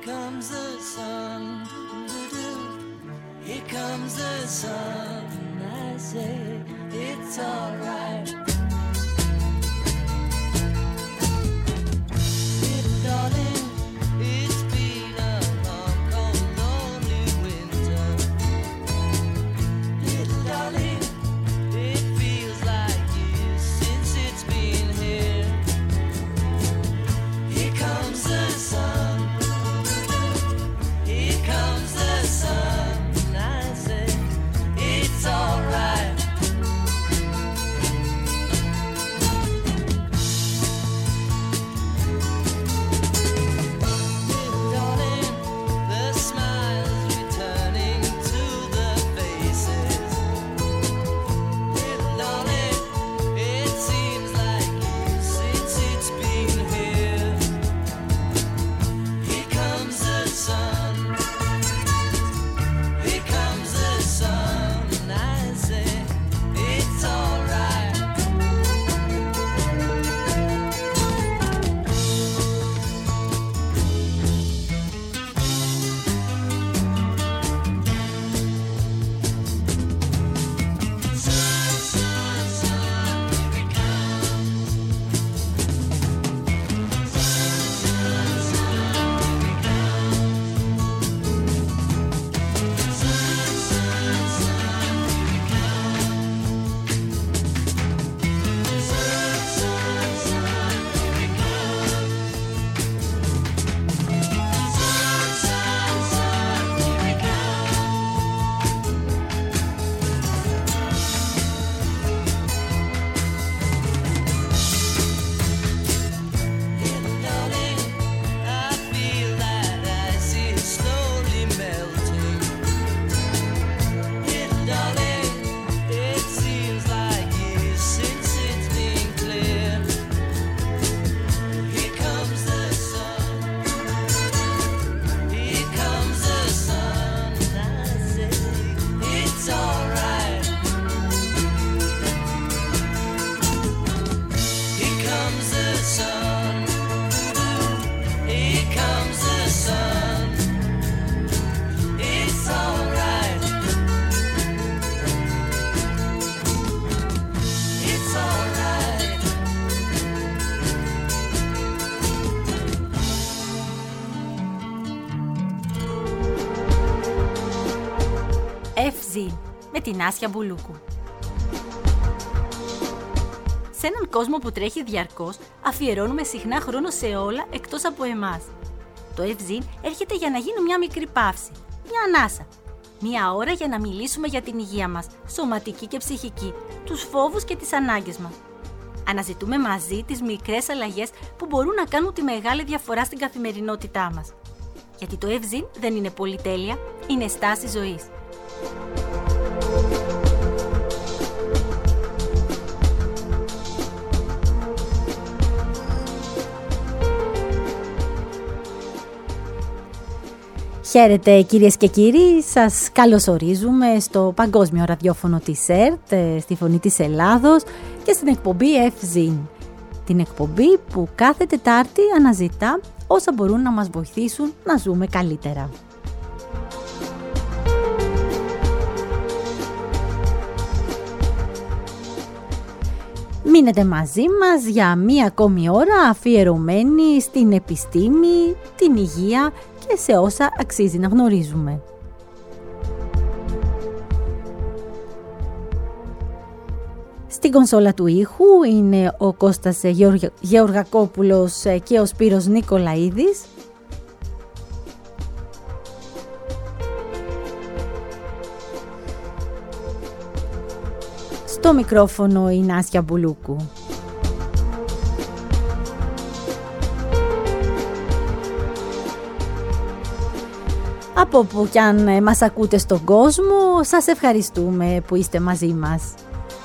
comes the sun, here comes the sun. I say it's alright. Little darling, it's been a long, cold, lonely winter. Little darling, it feels like years since it's been here. Here comes the sun. Here comes the sun. I say it's alright. Με την Άσια Μπουλούκου. Σε έναν κόσμο που τρέχει διαρκώς, αφιερώνουμε συχνά χρόνο σε όλα εκτός από εμάς. Το Ευζήν έρχεται για να γίνει μια μικρή παύση, μια ανάσα. Μια ώρα για να μιλήσουμε για την υγεία μας, σωματική και ψυχική, τους φόβους και τις ανάγκες μας. Αναζητούμε μαζί τις μικρές αλλαγές που μπορούν να κάνουν τη μεγάλη διαφορά στην καθημερινότητά μας. Γιατί το Ευζήν δεν είναι πολυτέλεια, είναι στάση ζωής. Χαίρετε κυρίες και κύριοι, σας καλωσορίζουμε στο παγκόσμιο ραδιόφωνο της ΕΡΤ, στη Φωνή της Ελλάδος και στην εκπομπή Ευζήν. Την εκπομπή που κάθε Τετάρτη αναζητά όσα μπορούν να μας βοηθήσουν να ζούμε καλύτερα. Μείνετε μαζί μας για μία ακόμη ώρα αφιερωμένη στην επιστήμη, την υγεία και σε όσα αξίζει να γνωρίζουμε. Στην κονσόλα του ήχου είναι ο Κώστας Γεωργακόπουλος και ο Σπύρος Νικολαίδης. Στο μικρόφωνο η Άσια Μπουλούκου. Από όπου κι αν μας ακούτε στον κόσμο, σας ευχαριστούμε που είστε μαζί μας.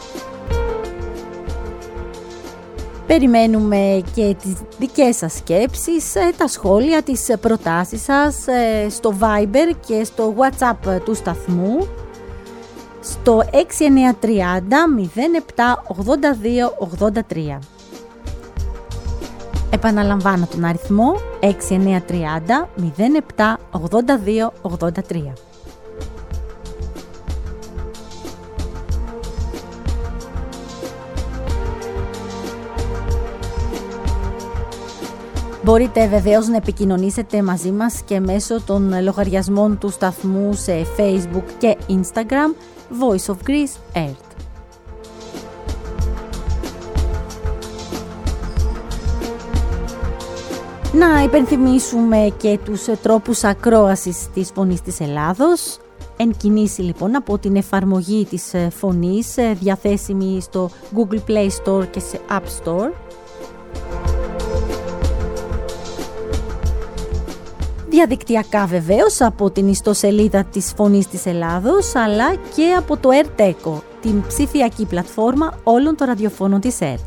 Περιμένουμε και τις δικές σας σκέψεις, τα σχόλια, τις προτάσεις σας στο Viber και στο WhatsApp του σταθμού στο 6930 07 82 83. Επαναλαμβάνω τον αριθμό 6930 07 82 83. Μπορείτε βεβαίως να επικοινωνήσετε μαζί μας και μέσω των λογαριασμών του σταθμού σε Facebook και Instagram Voice of Greece Earth. Να υπενθυμίσουμε και τους τρόπους ακρόασης της Φωνής της Ελλάδος. Εν κινήσει λοιπόν από την εφαρμογή της Φωνής, διαθέσιμη στο Google Play Store και σε App Store. Διαδικτυακά βεβαίως από την ιστοσελίδα της Φωνής της Ελλάδος, αλλά και από το ERT-ECHO, την ψηφιακή πλατφόρμα όλων των ραδιοφώνων της ΕΡΤ.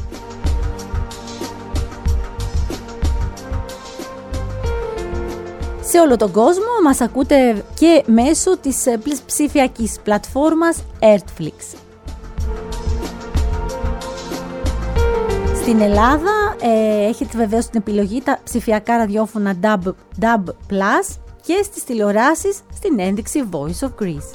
Σε όλο τον κόσμο μας ακούτε και μέσω της ψηφιακής πλατφόρμας ERTFlix. Στην Ελλάδα έχετε βεβαίως την επιλογή τα ψηφιακά ραδιόφωνα DAB+, και στις τηλεοράσεις στην ένδειξη Voice of Greece.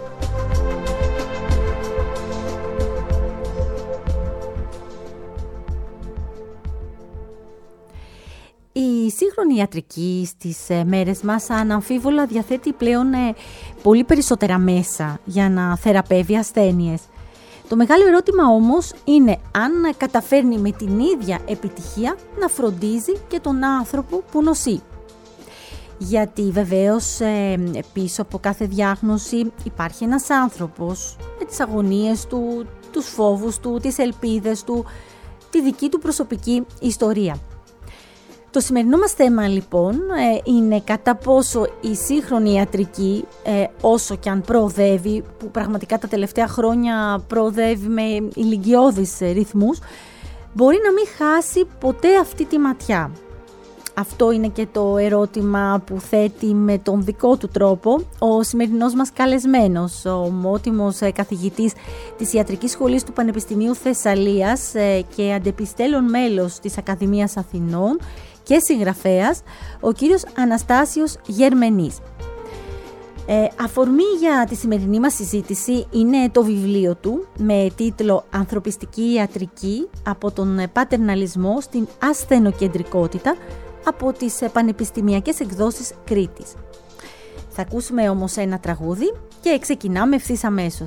Η σύγχρονη ιατρική στις μέρες μας αναμφίβολα διαθέτει πλέον πολύ περισσότερα μέσα για να θεραπεύει ασθένειες. Το μεγάλο ερώτημα όμως είναι αν καταφέρνει με την ίδια επιτυχία να φροντίζει και τον άνθρωπο που νοσεί. Γιατί βεβαίως πίσω από κάθε διάγνωση υπάρχει ένας άνθρωπος με τις αγωνίες του, τους φόβους του, τις ελπίδες του, τη δική του προσωπική ιστορία. Το σημερινό μας θέμα λοιπόν είναι κατά πόσο η σύγχρονη ιατρική, όσο και αν προοδεύει, που πραγματικά τα τελευταία χρόνια προοδεύει με ηλικιώδεις ρυθμούς, μπορεί να μην χάσει ποτέ αυτή τη ματιά. Αυτό είναι και το ερώτημα που θέτει με τον δικό του τρόπο ο σημερινός μας καλεσμένος, ο ομότιμος καθηγητής της Ιατρικής Σχολής του Πανεπιστημίου Θεσσαλίας και αντεπιστέλλον μέλος της Ακαδημίας Αθηνών και συγγραφέας, ο κύριος Αναστάσιος Γερμενής. Αφορμή για τη σημερινή μας συζήτηση είναι το βιβλίο του με τίτλο «Ανθρωπιστική ιατρική από τον πατερναλισμό στην ασθενοκεντρικότητα» από τις πανεπιστημιακές εκδόσεις Κρήτης. Θα ακούσουμε όμως ένα τραγούδι και ξεκινάμε ευθύς αμέσως.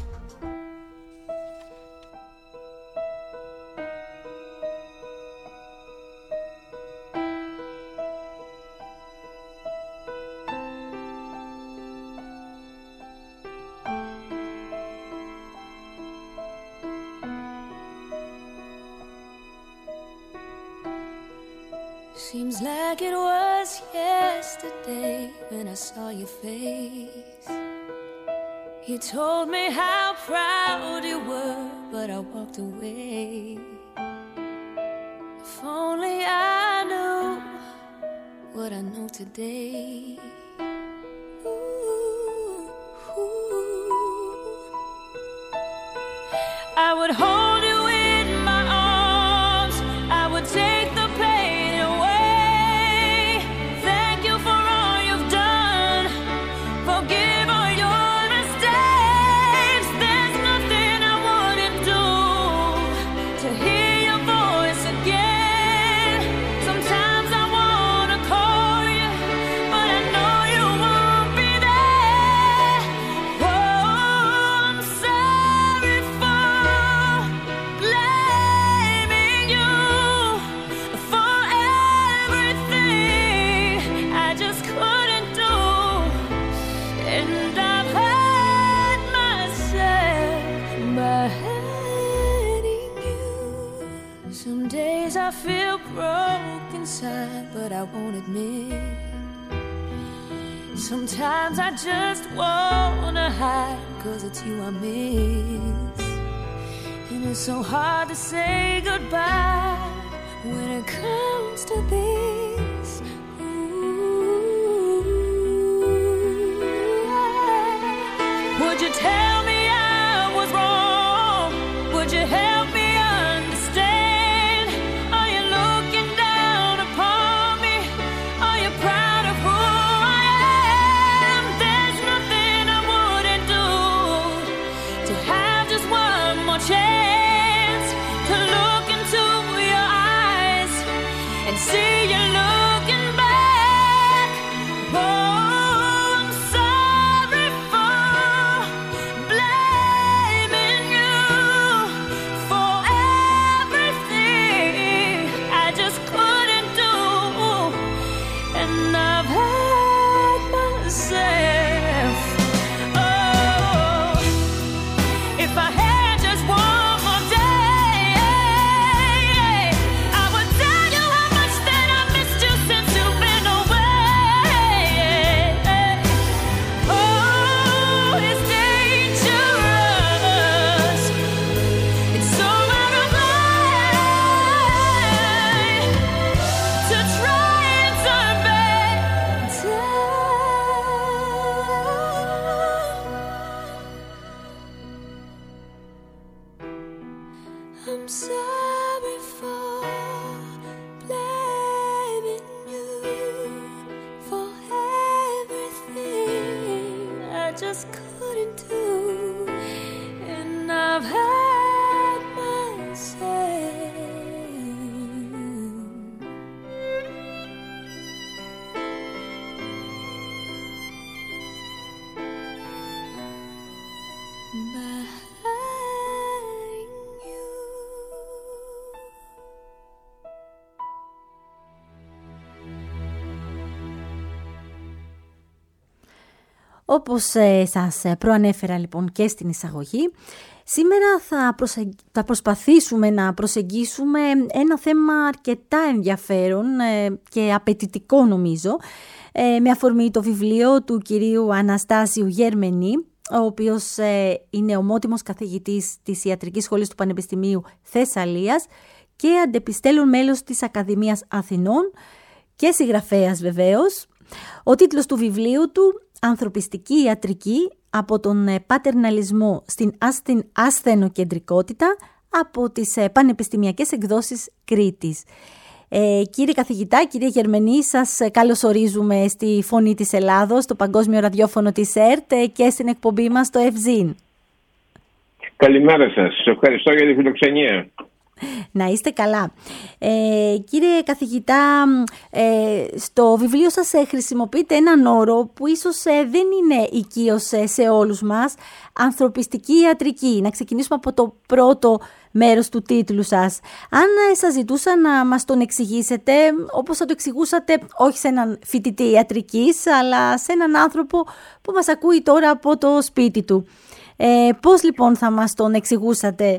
Seems like it was yesterday when I saw your face. You told me how proud you were, but I walked away. If only I knew what I know today. Ooh, ooh. I would hold you in my arms, I would take the pain away. Thank you for all you've done, forgive all your mistakes. There's nothing I wouldn't do to hear your voice again. Sometimes I wanna call you, but I know you won't be there. Oh, I'm sorry for blaming you for everything I just couldn't do. And I've hurt myself by hurting you. Some days I feel broke inside, but I won't admit. Sometimes I just wanna hide, 'cause it's you I miss. And it's so hard to say goodbye when it comes to this. Ooh. Would you tell me I was wrong? Would you help me understand? Are you looking myself. Oh, if I had just one more day, I would tell you how much that I missed you since you've been away. Oh, it's dangerous. It's so out of line to try and turn back time. I'm sorry for blaming you for everything I just couldn't do, and I've had my say. By hurting you. Όπως σας προανέφερα λοιπόν και στην εισαγωγή, σήμερα θα προσπαθήσουμε να προσεγγίσουμε ένα θέμα αρκετά ενδιαφέρον και απαιτητικό νομίζω, με αφορμή το βιβλίο του κυρίου Αναστάσιου Γερμενή, ο οποίος είναι ομότιμος καθηγητής της Ιατρικής Σχολής του Πανεπιστημίου Θεσσαλίας και αντεπιστέλων μέλος της Ακαδημίας Αθηνών και συγγραφέας βεβαίως. Ο τίτλος του βιβλίου του «Ανθρωπιστική ιατρική από τον πατερναλισμό στην ασθενοκεντρικότητα» από τις πανεπιστημιακές εκδόσεις Κρήτης. Κύριε καθηγητά, κύριε Γερμενή, σας καλωσορίζουμε στη Φωνή της Ελλάδος, στο Παγκόσμιο Ραδιόφωνο της ΕΡΤ και στην εκπομπή μας στο Ευζήν. Καλημέρα σας. Ευχαριστώ για τη φιλοξενία. Να είστε καλά. Κύριε καθηγητά, στο βιβλίο σας χρησιμοποιείτε έναν όρο που ίσως δεν είναι οικείος σε όλους μας, ανθρωπιστική ιατρική. Να ξεκινήσουμε από το πρώτο μέρος του τίτλου σας. Αν σας ζητούσα να μας τον εξηγήσετε, όπως θα το εξηγούσατε όχι σε έναν φοιτητή ιατρικής, αλλά σε έναν άνθρωπο που μας ακούει τώρα από το σπίτι του. Πώς λοιπόν θα μας τον εξηγούσατε?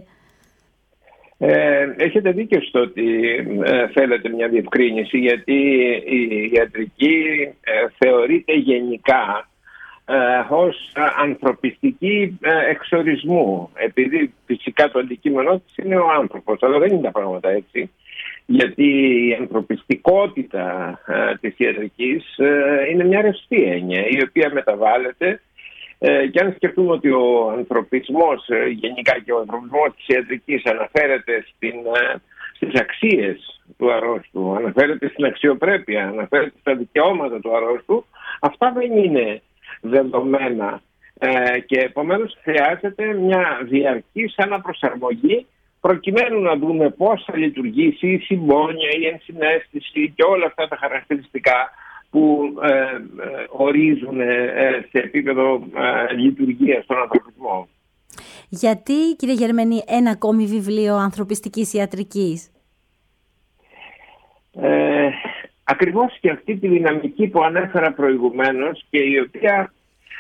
Έχετε δίκιο στο ότι θέλετε μια διευκρίνηση, γιατί η ιατρική θεωρείται γενικά ως ανθρωπιστική εξορισμού, επειδή φυσικά το αντικείμενό της είναι ο άνθρωπος, αλλά δεν είναι τα πράγματα έτσι, γιατί η ανθρωπιστικότητα της ιατρικής είναι μια ρευστή έννοια η οποία μεταβάλλεται. Και αν σκεφτούμε ότι ο ανθρωπισμός γενικά και ο ανθρωπισμός της ιατρικής αναφέρεται στις αξίες του αρρώστου, αναφέρεται στην αξιοπρέπεια, αναφέρεται στα δικαιώματα του αρρώστου, αυτά δεν είναι δεδομένα και επομένως χρειάζεται μια διαρκής αναπροσαρμογή προκειμένου να δούμε πώς θα λειτουργήσει η συμπόνια, η ενσυναίσθηση και όλα αυτά τα χαρακτηριστικά που ορίζουν σε επίπεδο λειτουργίας στον ανθρωπισμό. Γιατί, κύριε Γερμενή, ένα ακόμη βιβλίο ανθρωπιστικής ιατρικής? Ακριβώς και αυτή τη δυναμική που ανέφερα προηγουμένως και η οποία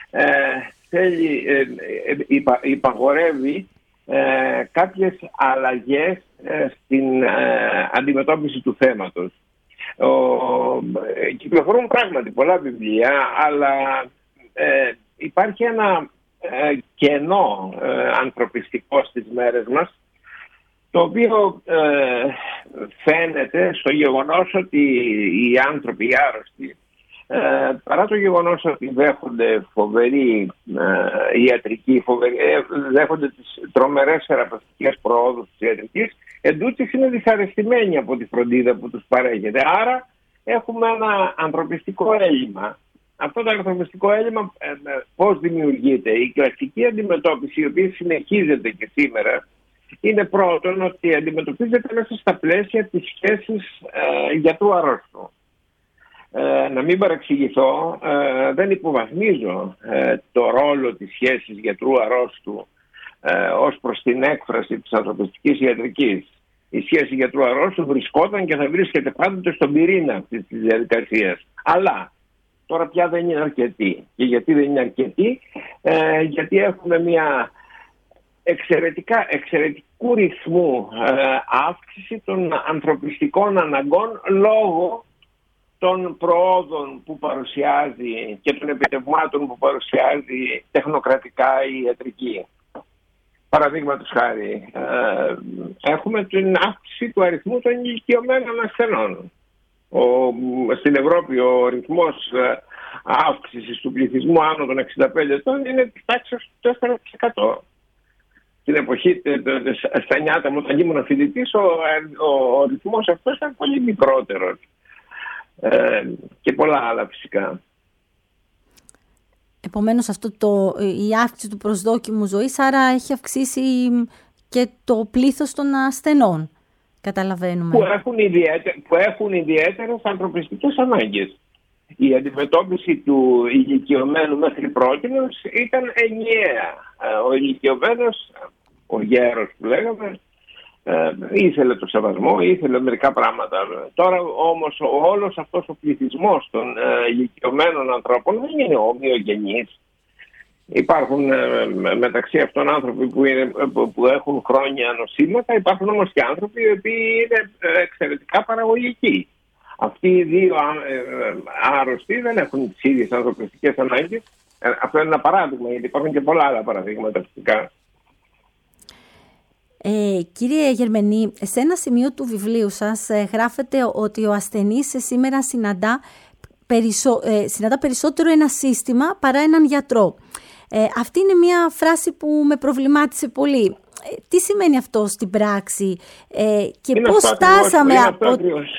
υπαγορεύει κάποιες αλλαγές στην αντιμετώπιση του θέματος. Κυκλοφορούν πράγματι πολλά βιβλία, αλλά υπάρχει ένα κενό ανθρωπιστικό στις μέρες μας, το οποίο φαίνεται στο γεγονός ότι οι άνθρωποι, οι άρρωστοι, παρά το γεγονός ότι δέχονται φοβερή ιατρική, δέχονται τις τρομερές θεραπευτικές προόδους της ιατρικής, εντούτοις είναι δυσαρεστημένοι από τη φροντίδα που τους παρέχεται. Άρα έχουμε ένα ανθρωπιστικό έλλειμμα. Αυτό το ανθρωπιστικό έλλειμμα πώς δημιουργείται? Η κλασική αντιμετώπιση, η οποία συνεχίζεται και σήμερα, είναι πρώτον ότι αντιμετωπίζεται μέσα στα πλαίσια της σχέσης γιατρού αρρώστου. Να μην παρεξηγηθώ, δεν υποβαθμίζω το ρόλο της σχέσης γιατρού αρρώστου ως προς την έκφραση της ανθρωπιστικής ιατρικής. Η σχέση γιατρού αρρώστου βρισκόταν και θα βρίσκεται πάντοτε στον πυρήνα αυτής της διαδικασίας. Αλλά τώρα πια δεν είναι αρκετή. Και γιατί δεν είναι αρκετή? Γιατί έχουμε μια εξαιρετικού ρυθμού αύξηση των ανθρωπιστικών αναγκών λόγω των προόδων που παρουσιάζει και των επιτευγμάτων που παρουσιάζει τεχνοκρατικά η ιατρική. Παραδείγματος χάρη, έχουμε την αύξηση του αριθμού των ηλικιωμένων ασθενών. Στην Ευρώπη ο ρυθμός αύξησης του πληθυσμού άνω των 65 ετών είναι της τάξης του 4%. Στην εποχή, στα νιάτα μου, όταν ήμουν φοιτητής, ο ρυθμός αυτός ήταν πολύ μικρότερος. Και πολλά άλλα φυσικά. Επομένως η αύξηση του προσδόκιμου ζωής άρα έχει αυξήσει και το πλήθος των ασθενών, καταλαβαίνουμε. Που έχουν ιδιαίτερες ανθρωπιστικές ανάγκες. Η αντιμετώπιση του ηλικιωμένου μέχρι πρότινος ήταν ενιαία. Ο ηλικιωμένος, ο γέρος που λέγαμε, ήθελε το σεβασμό, ήθελε μερικά πράγματα. Τώρα όμως όλος αυτός ο πληθυσμός των ηλικιωμένων ανθρώπων δεν είναι ομοιογενής. Υπάρχουν μεταξύ αυτών άνθρωποι που έχουν χρόνια νοσήματα, υπάρχουν όμως και άνθρωποι οι οποίοι είναι εξαιρετικά παραγωγικοί. Αυτοί οι δύο άρρωστοι δεν έχουν τις ίδιες ανθρωπιστικές ανάγκες. Αυτό είναι ένα παράδειγμα, γιατί υπάρχουν και πολλά άλλα παραδείγματα φυσικά. Κύριε Γερμενή, σε ένα σημείο του βιβλίου σας γράφετε ότι ο ασθενής σήμερα συναντά περισσότερο ένα σύστημα παρά έναν γιατρό. Αυτή είναι μια φράση που με προβλημάτισε πολύ. Τι σημαίνει αυτό στην πράξη και είναι πώς φτάσαμε από...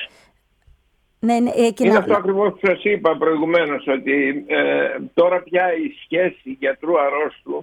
Είναι αυτό ακριβώς που σας είπα προηγουμένως, ότι τώρα πια η σχέση γιατρού αρρώστου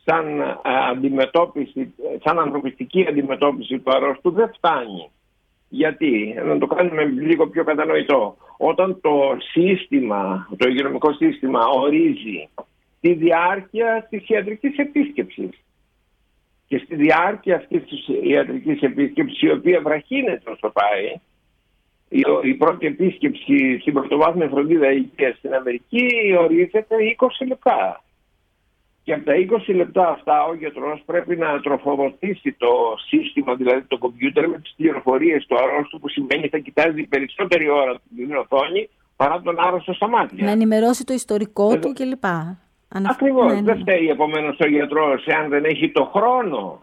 σαν ανθρωπιστική αντιμετώπιση του αρρώστου δεν φτάνει. Γιατί, να το κάνουμε λίγο πιο κατανοητό, όταν το υγειονομικό σύστημα ορίζει τη διάρκεια της ιατρικής επίσκεψης και στη διάρκεια αυτής της ιατρικής επίσκεψης, η οποία βραχύνεται όσο πάει, η πρώτη επίσκεψη στην πρωτοβάθμια φροντίδα υγείας στην Αμερική ορίζεται 20 λεπτά. Και από τα 20 λεπτά αυτά ο γιατρός πρέπει να τροφοδοτήσει το σύστημα, δηλαδή το κομπιούτερ, με τις πληροφορίες του αρρώστου, που σημαίνει θα κοιτάζει περισσότερη ώρα την οθόνη παρά τον άρρωστο στα μάτια. Να ενημερώσει το ιστορικό του κλπ. Ακριβώς. Ναι. Δεν φταίει επομένως ο γιατρός εάν δεν έχει το χρόνο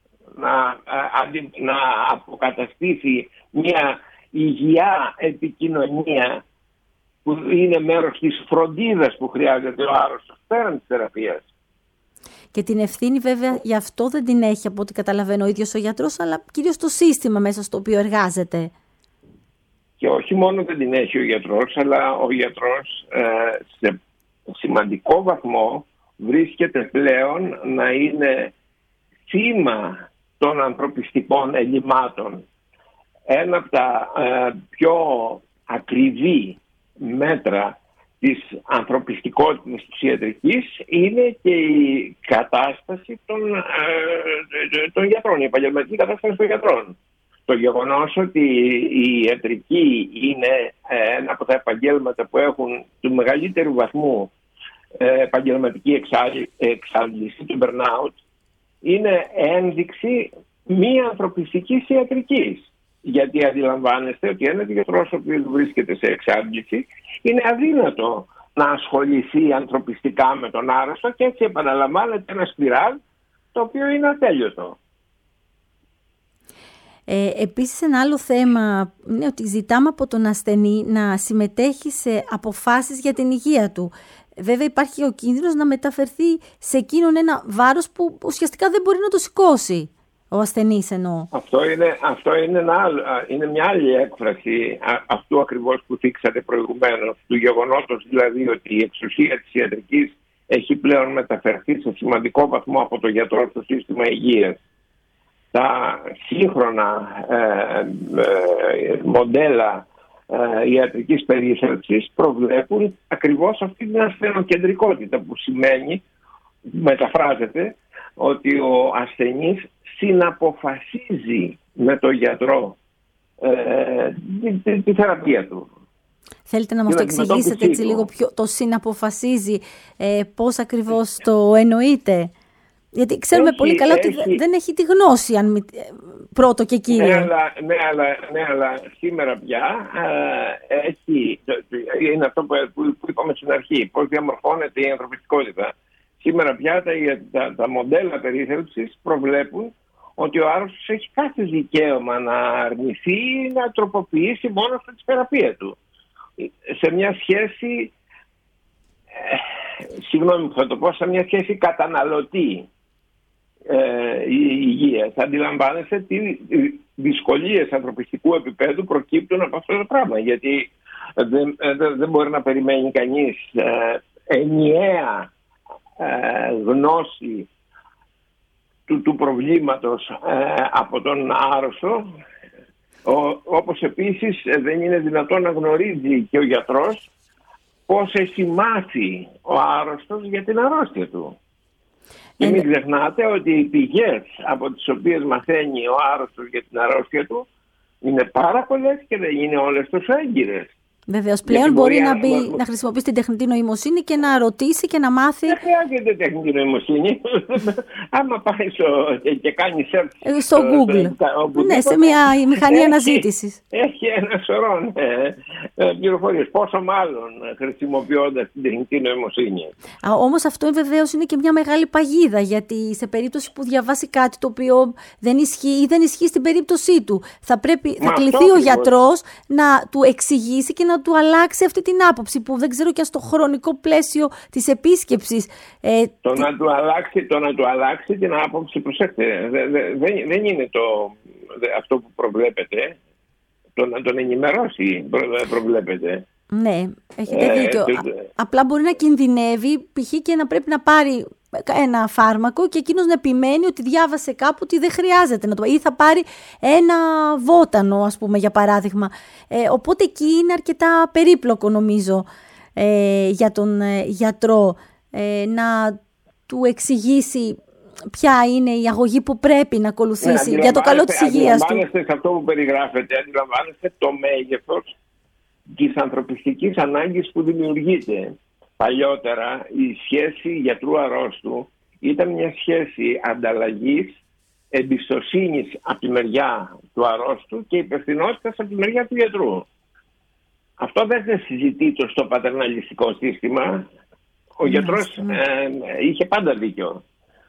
να αποκαταστήσει μια υγιεινή επικοινωνία που είναι μέρος της φροντίδας που χρειάζεται ο άρρωστος πέραν της θεραπείας. Και την ευθύνη βέβαια γι' αυτό δεν την έχει, από ό,τι καταλαβαίνω, ο ίδιος ο γιατρός, αλλά κυρίως το σύστημα μέσα στο οποίο εργάζεται. Και όχι μόνο δεν την έχει ο γιατρός, αλλά ο γιατρός σε σημαντικό βαθμό βρίσκεται πλέον να είναι θύμα των ανθρωπιστικών ελλημάτων. Ένα από τα πιο ακριβή μέτρα της ανθρωπιστικότητας της ιατρικής είναι και η κατάσταση των γιατρών, η επαγγελματική κατάσταση των γιατρών. Το γεγονός ότι η ιατρική είναι ένα από τα επαγγέλματα που έχουν του μεγαλύτερου βαθμού επαγγελματική εξάντληση, του burnout, είναι ένδειξη μη ανθρωπιστικής ιατρικής. Γιατί αντιλαμβάνεστε ότι ένας γιατρός ο οποίος βρίσκεται σε εξάντληση είναι αδύνατο να ασχοληθεί ανθρωπιστικά με τον άρρωστο, και έτσι επαναλαμβάνεται ένα σπιράλ το οποίο είναι ατέλειωτο. Επίσης ένα άλλο θέμα είναι ότι ζητάμε από τον ασθενή να συμμετέχει σε αποφάσεις για την υγεία του. Βέβαια υπάρχει ο κίνδυνος να μεταφερθεί σε εκείνον ένα βάρος που ουσιαστικά δεν μπορεί να το σηκώσει. Ο ασθενής εννοώ. Αυτό είναι μια άλλη έκφραση αυτού ακριβώς που θίξατε προηγουμένως, του γεγονότος δηλαδή ότι η εξουσία της ιατρικής έχει πλέον μεταφερθεί σε σημαντικό βαθμό από το γιατρό στο σύστημα υγείας. Τα σύγχρονα μοντέλα ιατρικής περίθαλψης προβλέπουν ακριβώς αυτή την ασθενοκεντρικότητα, που σημαίνει, μεταφράζεται, ότι ο ασθενής συναποφασίζει με τον γιατρό τη θεραπεία του. Θέλετε να μας το εξηγήσετε έτσι λίγο πιο, το συναποφασίζει, πώς ακριβώς το εννοείτε? Γιατί ξέρουμε πολύ καλά ότι δεν έχει τη γνώση, πρώτο και κύριο. Ναι, αλλά σήμερα πια είναι αυτό που είπαμε στην αρχή, πώς διαμορφώνεται η ανθρωπιστικότητα. Σήμερα πια τα μοντέλα περίθαλψης προβλέπουν ότι ο άρρωστος έχει κάθε δικαίωμα να αρνηθεί ή να τροποποιήσει μόνο στη θεραπεία του. Σε μια σχέση, συγγνώμη που θα το πω, σε μια σχέση καταναλωτή υγείας. Αντιλαμβάνεστε τι δυσκολίες ανθρωπιστικού επίπεδου προκύπτουν από αυτό το πράγμα, γιατί δεν μπορεί να περιμένει κανείς ενιαία γνώση του προβλήματος από τον άρρωστο, όπως επίσης δεν είναι δυνατόν να γνωρίζει και ο γιατρός πώς έχει μάθει ο άρρωστος για την αρρώστια του. Και μην ξεχνάτε ότι οι πηγές από τις οποίες μαθαίνει ο άρρωστος για την αρρώστια του είναι πάρα πολλές και δεν είναι όλες τόσο έγκυρες. Βεβαίως, πλέον μπορεί να χρησιμοποιήσει την τεχνητή νοημοσύνη και να ρωτήσει και να μάθει. Δεν χρειάζεται τεχνητή νοημοσύνη. Άμα πάει και κάνει search στο Google, ναι, σε μια μηχανή αναζήτησης. Έχει ένα σωρό πληροφορίες. Πόσο μάλλον χρησιμοποιώντας την τεχνητή νοημοσύνη. Όμως αυτό βεβαίως είναι και μια μεγάλη παγίδα, γιατί σε περίπτωση που διαβάσει κάτι το οποίο δεν ισχύει ή δεν ισχύει στην περίπτωσή του, θα κληθεί ο γιατρός να του εξηγήσει και να του αλλάξει αυτή την άποψη, που δεν ξέρω και στο χρονικό πλαίσιο της επίσκεψης. Το να του αλλάξει την άποψη, προσέξτε, δεν είναι αυτό που προβλέπετε. Το να τον ενημερώσει προβλέπετε. Ναι, έχετε δίκιο. Απλά μπορεί να κινδυνεύει π.χ. και να πρέπει να πάρει ένα φάρμακο και εκείνος να επιμένει ότι διάβασε κάπου ότι δεν χρειάζεται να το πάρει, ή θα πάρει ένα βότανο, ας πούμε, για παράδειγμα. Οπότε εκεί είναι αρκετά περίπλοκο, νομίζω, για τον γιατρό να του εξηγήσει ποια είναι η αγωγή που πρέπει να ακολουθήσει για το καλό της υγείας του. Αντιλαμβάνεστε σε αυτό που περιγράφετε, αντιλαμβάνεστε το μέγεθος της ανθρωπιστικής ανάγκης που δημιουργείται. Παλιότερα η σχέση γιατρού-αρρώστου ήταν μια σχέση ανταλλαγής, εμπιστοσύνης από τη μεριά του αρρώστου και υπευθυνότητας από τη μεριά του γιατρού. Αυτό δεν συζητείται στο πατερναλιστικό σύστημα. Ο γιατρός είχε πάντα δίκιο.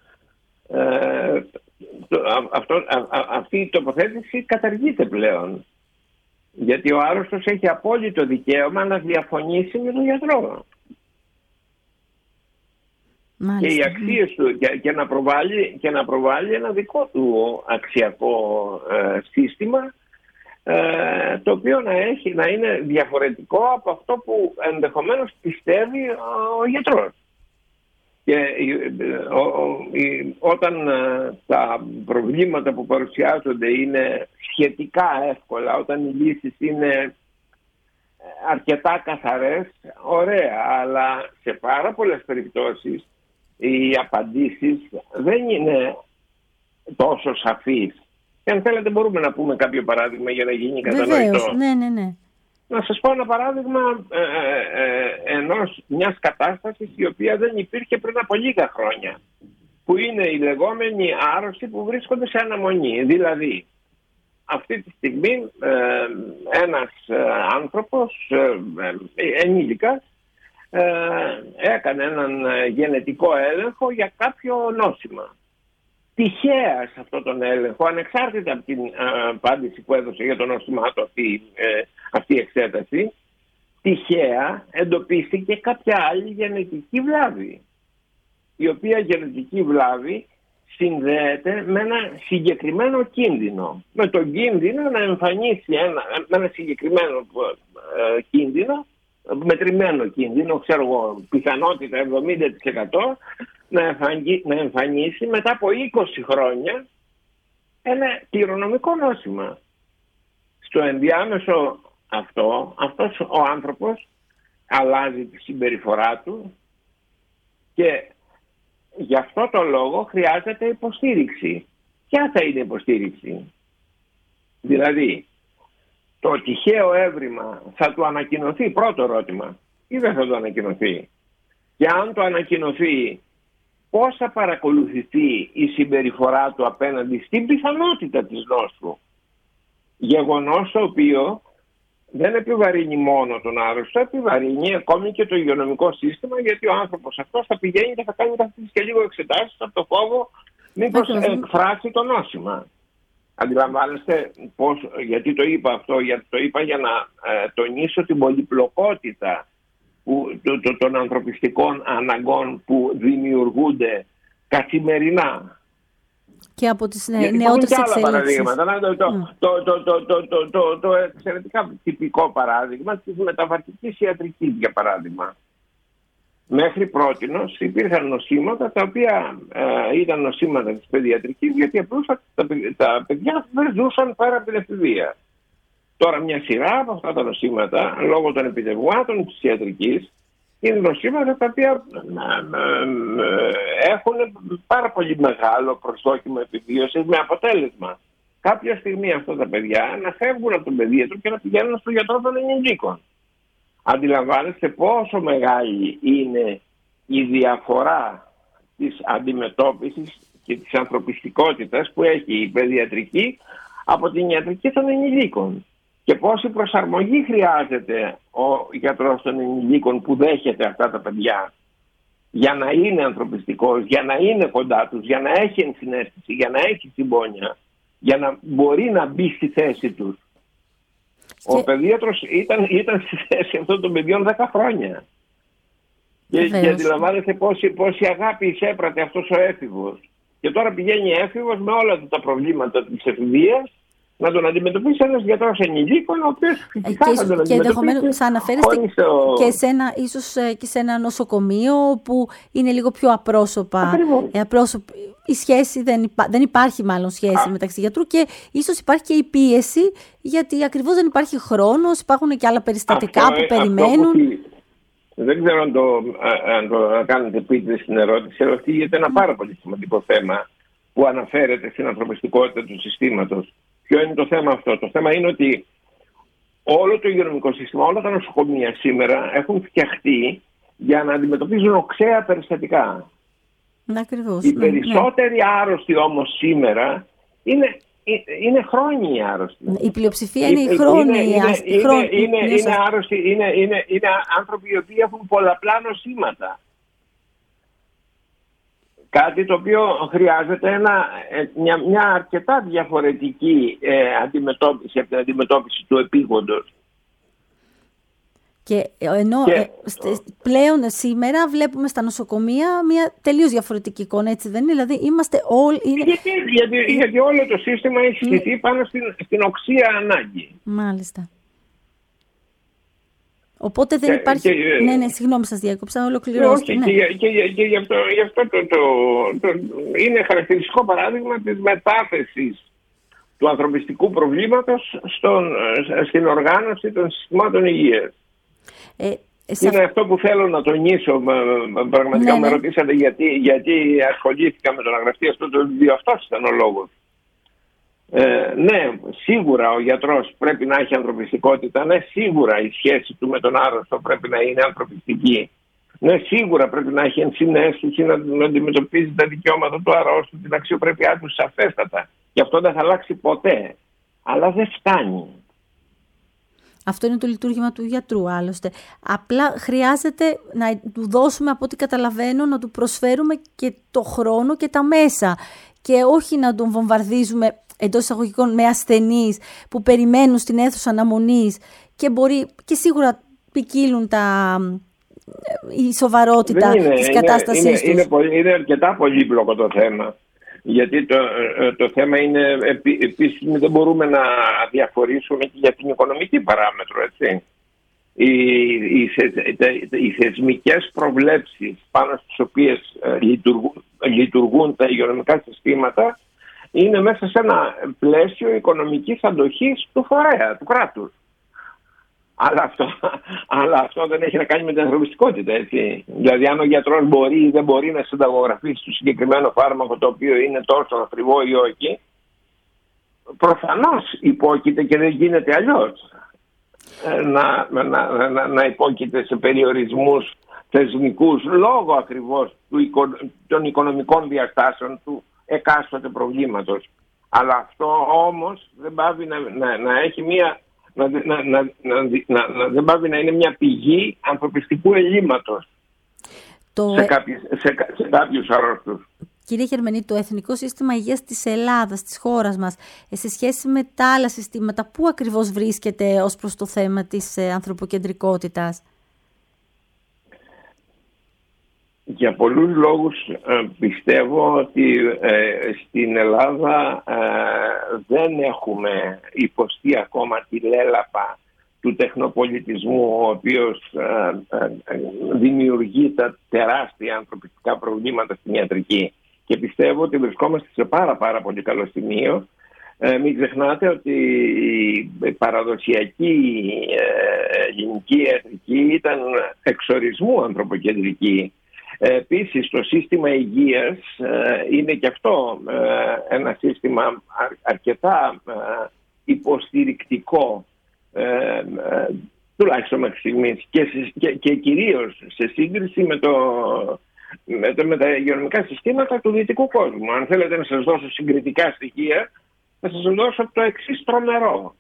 Αυτή η τοποθέτηση καταργείται πλέον. Γιατί ο άρρωστος έχει απόλυτο δικαίωμα να διαφωνήσει με τον γιατρό. Μάλιστα. Και οι αξίες του και να προβάλλει ένα δικό του αξιακό σύστημα, το οποίο να είναι διαφορετικό από αυτό που ενδεχομένως πιστεύει ο γιατρός. Και όταν τα προβλήματα που παρουσιάζονται είναι σχετικά εύκολα, όταν οι λύσεις είναι αρκετά καθαρές, ωραία, αλλά σε πάρα πολλές περιπτώσεις οι απαντήσεις δεν είναι τόσο σαφείς. Και αν θέλετε μπορούμε να πούμε κάποιο παράδειγμα για να γίνει κατανοητό. Βεβαίως, ναι. Να σας πω ένα παράδειγμα μιας κατάστασης η οποία δεν υπήρχε πριν από λίγα χρόνια, που είναι οι λεγόμενοι άρρωστοι που βρίσκονται σε αναμονή. Δηλαδή, αυτή τη στιγμή ένας άνθρωπος ενήλικας έκανε έναν γενετικό έλεγχο για κάποιο νόσημα. Τυχαία σε αυτόν τον έλεγχο, ανεξάρτητα από την απάντηση που έδωσε για το νόσημά του αυτή η εξέταση, τυχαία εντοπίστηκε κάποια άλλη γενετική βλάβη, η οποία γενετική βλάβη συνδέεται με ένα συγκεκριμένο κίνδυνο. Με τον κίνδυνο να εμφανίσει με ένα συγκεκριμένο κίνδυνο, μετρημένο κίνδυνο, ξέρω εγώ, πιθανότητα 70% να εμφανίσει μετά από 20 χρόνια ένα κληρονομικό νόσημα. Στο ενδιάμεσο αυτός ο άνθρωπος αλλάζει τη συμπεριφορά του και γι' αυτό το λόγο χρειάζεται υποστήριξη. Ποια θα είναι υποστήριξη? Δηλαδή, το τυχαίο έβριμα θα του ανακοινωθεί, πρώτο ερώτημα, ή δεν θα του ανακοινωθεί? Και αν το ανακοινωθεί, πώς θα παρακολουθηθεί η συμπεριφορά του απέναντι στην πιθανότητα της νόσου? Γεγονός το οποίο δεν επιβαρύνει μόνο τον άρρωστο, επιβαρύνει ακόμη και το υγειονομικό σύστημα, γιατί ο άνθρωπος αυτός θα πηγαίνει και θα κάνει και λίγο εξετάσεις από το φόβο μήπως εκφράσει το νόσημα. Αντιλαμβάνεστε γιατί το είπα αυτό? Γιατί το είπα για να τονίσω την πολυπλοκότητα των ανθρωπιστικών αναγκών που δημιουργούνται καθημερινά. Και από τις νεότερες εξέλιξεις. Το εξαιρετικά τυπικό παράδειγμα της μεταβατικής ιατρικής, για παράδειγμα. Μέχρι πρότινος υπήρχαν νοσήματα τα οποία ήταν νοσήματα της παιδιατρικής, γιατί απλώς τα παιδιά δεν ζούσαν πέρα από την εφηβεία. Τώρα μια σειρά από αυτά τα νοσήματα, λόγω των επιτευγμάτων της ιατρικής, είναι νοσήματα τα οποία έχουν πάρα πολύ μεγάλο προσδόκιμο επιβίωσης, με αποτέλεσμα κάποια στιγμή αυτά τα παιδιά να φεύγουν από τον παιδίατρο και να πηγαίνουν στο γιατρό των ενηλίκων. Αντιλαμβάνεστε πόσο μεγάλη είναι η διαφορά της αντιμετώπισης και της ανθρωπιστικότητας που έχει η παιδιατρική από την ιατρική των ενηλίκων. Και πόση προσαρμογή χρειάζεται ο γιατρός των ενηλίκων που δέχεται αυτά τα παιδιά για να είναι ανθρωπιστικός, για να είναι κοντά τους, για να έχει ενσυναίσθηση, για να έχει συμπόνια, για να μπορεί να μπει στη θέση τους. Ο παιδίατρος ήταν στη θέση αυτών των παιδιών 10 χρόνια. Και αντιλαμβάνεστε πόση αγάπη εισέπρατε αυτός ο έφηβος. Και τώρα πηγαίνει έφηβος με όλα τα προβλήματα της εφηβείας να τον αντιμετωπίσει ένας γιατρός ενηλίκων, ο οποίος φυσικά θα τον αντιμετωπίσει. Και ενδεχομένως θα αναφέρεστε ίσως και σε ένα νοσοκομείο που είναι λίγο πιο απρόσωπα. Η σχέση δεν υπάρχει μάλλον σχέση μεταξύ γιατρού, και ίσως υπάρχει και η πίεση, γιατί ακριβώς δεν υπάρχει χρόνος, υπάρχουν και άλλα περιστατικά που περιμένουν. Δεν ξέρω αν το κάνετε επίτηδες στην ερώτηση, αλλά αυτή είναι ένα πάρα πολύ σημαντικό θέμα που αναφέρεται στην ανθρωπιστικότητα του συστήματος. Ποιο είναι το θέμα αυτό? Το θέμα είναι ότι όλο το υγειονομικό σύστημα, όλα τα νοσοκομεία σήμερα έχουν φτιαχτεί για να αντιμετωπίζουν οξέα περιστατικά. Ακριβώς. Οι περισσότεροι άρρωστοι όμως σήμερα είναι χρόνιοι άρρωστοι. Η πλειοψηφία είναι οι χρόνιοι είναι άρρωστοι, είναι άνθρωποι οι οποίοι έχουν πολλαπλά νοσήματα. Κάτι το οποίο χρειάζεται μια αρκετά διαφορετική αντιμετώπιση από την αντιμετώπιση του επίγοντος. Και πλέον σήμερα βλέπουμε στα νοσοκομεία μια τελείως διαφορετική εικόνα, έτσι δεν είναι? Δηλαδή είμαστε όλοι... Γιατί όλο το σύστημα έχει στηθεί πάνω στην οξία ανάγκη. Μάλιστα. Οπότε δεν υπάρχει... συγγνώμη, σας διέκοψα, ολοκληρώστε. Και γι' αυτό είναι χαρακτηριστικό παράδειγμα της μετάθεσης του ανθρωπιστικού προβλήματος στην οργάνωση των συστημάτων υγείας. Είναι αυτό που θέλω να τονίσω. Πραγματικά με ρωτήσατε γιατί ασχολήθηκα με το να γραφτεί αυτό το βιβλίο. Αυτός ήταν ο λόγος. Ναι, σίγουρα ο γιατρός πρέπει να έχει ανθρωπιστικότητα. Ναι, σίγουρα η σχέση του με τον άρρωστο πρέπει να είναι ανθρωπιστική. Ναι, σίγουρα πρέπει να έχει ενσυναίσθηση, να αντιμετωπίζει τα δικαιώματα του αρρώστου, την αξιοπρέπειά του σαφέστατα. Και αυτό δεν θα αλλάξει ποτέ. Αλλά δεν φτάνει. Αυτό είναι το λειτουργήμα του γιατρού άλλωστε. Απλά χρειάζεται να του δώσουμε, από ό,τι καταλαβαίνω, να του προσφέρουμε και το χρόνο και τα μέσα. Και όχι να τον βομβαρδίζουμε εντός εισαγωγικών με ασθενείς που περιμένουν στην αίθουσα αναμονής και σίγουρα ποικίλουν η σοβαρότητα της κατάστασής τους. Είναι αρκετά πολύπλοκο το θέμα. Γιατί το θέμα είναι, επίσης δεν μπορούμε να διαφορήσουμε και για την οικονομική παράμετρο, έτσι. Οι θεσμικές προβλέψεις πάνω στις οποίες λειτουργούν τα υγειονομικά συστήματα είναι μέσα σε ένα πλαίσιο οικονομικής αντοχής του φορέα, του κράτους. Αλλά αυτό δεν έχει να κάνει με την ανθρωπιστικότητα, έτσι. Δηλαδή, αν ο γιατρός μπορεί ή δεν μπορεί να συνταγογραφήσει το συγκεκριμένο φάρμακο, το οποίο είναι τόσο ακριβό ή όχι, προφανώς υπόκειται και δεν γίνεται αλλιώς να υπόκειται σε περιορισμούς θεσμικούς λόγω ακριβώς των οικονομικών διαστάσεων του εκάστοτε προβλήματος. Αλλά αυτό όμως δεν πάβει να έχει δεν πάβει να είναι μια πηγή ανθρωπιστικού ελλείμματος σε κάποιους αρρώστους. Κύριε Γερμενή, το Εθνικό Σύστημα Υγείας της Ελλάδας, της χώρας μας, σε σχέση με τα άλλα συστήματα, πού ακριβώς βρίσκεται ως προς το θέμα της ανθρωποκεντρικότητας? Για πολλούς λόγους πιστεύω ότι στην Ελλάδα δεν έχουμε υποστεί ακόμα τη λέλαπα του τεχνοπολιτισμού, ο οποίος δημιουργεί τα τεράστια ανθρωπιστικά προβλήματα στην ιατρική. Και πιστεύω ότι βρισκόμαστε σε πάρα πολύ καλό σημείο. Μην ξεχνάτε ότι η παραδοσιακή ελληνική ιατρική ήταν εξορισμού ανθρωποκεντρική. Επίσης το σύστημα υγείας είναι και αυτό ένα σύστημα αρκετά υποστηρικτικό, τουλάχιστον μέχρι στιγμής, και κυρίως σε σύγκριση με τα υγειονομικά συστήματα του δυτικού κόσμου. Αν θέλετε να σας δώσω συγκριτικά στοιχεία, θα σας δώσω το εξής τρομερό.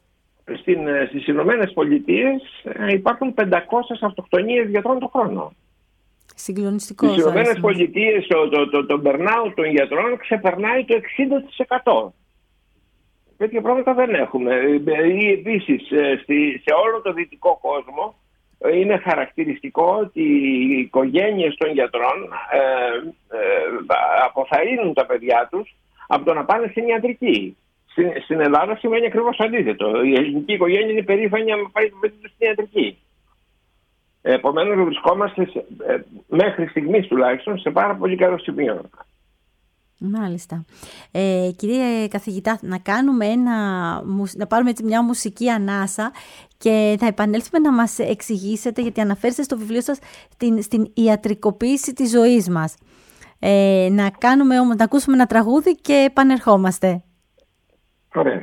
Στις Ηνωμένες Πολιτείες υπάρχουν 500 αυτοκτονίες γιατρών το χρόνο. Συγκλονιστικό. Στις Ηνωμένες Πολιτείες το burnout των γιατρών ξεπερνάει το 60%. Τέτοια πράγματα δεν έχουμε. Ή επίσης σε όλο το δυτικό κόσμο είναι χαρακτηριστικό ότι οι οικογένειες των γιατρών αποθαρρύνουν τα παιδιά τους από το να πάνε στην ιατρική. Στην Ελλάδα σημαίνει ακριβώς αντίθετο. Η ελληνική οικογένεια είναι περήφανη να πάει το παιδί του στην ιατρική. Επομένως βρισκόμαστε μέχρι στιγμής τουλάχιστον σε πάρα πολύ καλό σημείο. Μάλιστα. Κύριε καθηγητά, να πάρουμε έτσι μια μουσική ανάσα και θα επανέλθουμε να μας εξηγήσετε, γιατί αναφέρεστε στο βιβλίο σας στην ιατρικοποίηση της ζωής μας. Να ακούσουμε ένα τραγούδι και επανερχόμαστε. Ωραία.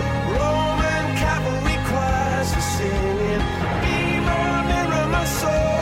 Soul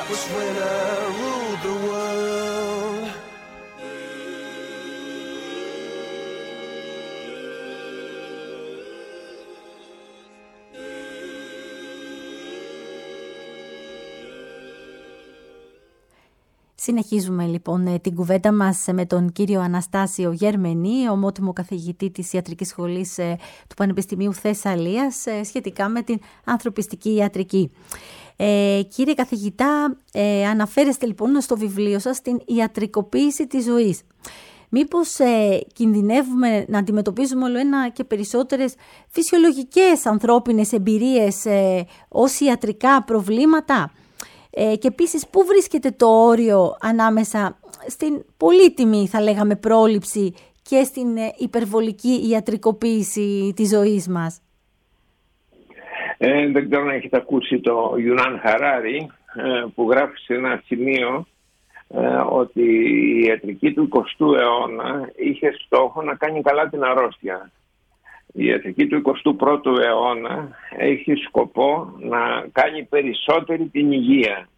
was when I ruled the world. Συνεχίζουμε λοιπόν την κουβέντα μας με τον κύριο Αναστάσιο Γερμενή, ομότιμο καθηγητή της Ιατρικής Σχολής του Πανεπιστημίου Θεσσαλίας, σχετικά με την ανθρωπιστική ιατρική. Κύριε καθηγητά, αναφέρεστε λοιπόν στο βιβλίο σας την ιατρικοποίηση της ζωής. Μήπως κινδυνεύουμε να αντιμετωπίζουμε όλο ένα και περισσότερες φυσιολογικές ανθρώπινες εμπειρίες ως ιατρικά προβλήματα? Και επίσης, πού βρίσκεται το όριο ανάμεσα στην πολύτιμη, θα λέγαμε, πρόληψη και στην υπερβολική ιατρικοποίηση της ζωής μας? Δεν ξέρω αν έχετε ακούσει το Ιουνάν Χαράρι που γράφει σε ένα σημείο ότι η ιατρική του 20ου αιώνα είχε στόχο να κάνει καλά την αρρώστια. Η ιατρική του 21ου αιώνα έχει σκοπό να κάνει περισσότερη την υγεία.